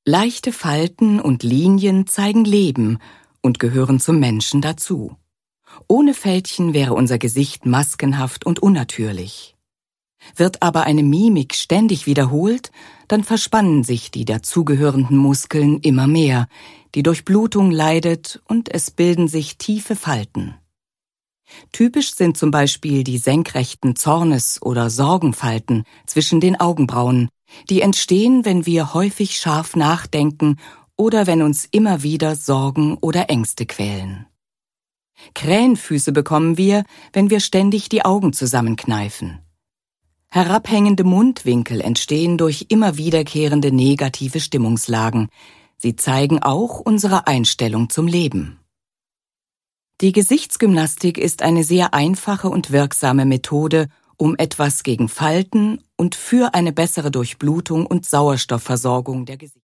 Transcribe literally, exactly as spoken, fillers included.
Leichte Falten und Linien zeigen Leben und gehören zum Menschen dazu. Ohne Fältchen wäre unser Gesicht maskenhaft und unnatürlich. Wird aber eine Mimik ständig wiederholt, dann verspannen sich die dazugehörenden Muskeln immer mehr, die Durchblutung leidet und es bilden sich tiefe Falten. Typisch sind zum Beispiel die senkrechten Zornes- oder Sorgenfalten zwischen den Augenbrauen, die entstehen, wenn wir häufig scharf nachdenken oder wenn uns immer wieder Sorgen oder Ängste quälen. Krähenfüße bekommen wir, wenn wir ständig die Augen zusammenkneifen. Herabhängende Mundwinkel entstehen durch immer wiederkehrende negative Stimmungslagen. Sie zeigen auch unsere Einstellung zum Leben. Die Gesichtsgymnastik ist eine sehr einfache und wirksame Methode, um etwas gegen Falten und für eine bessere Durchblutung und Sauerstoffversorgung der Gesichter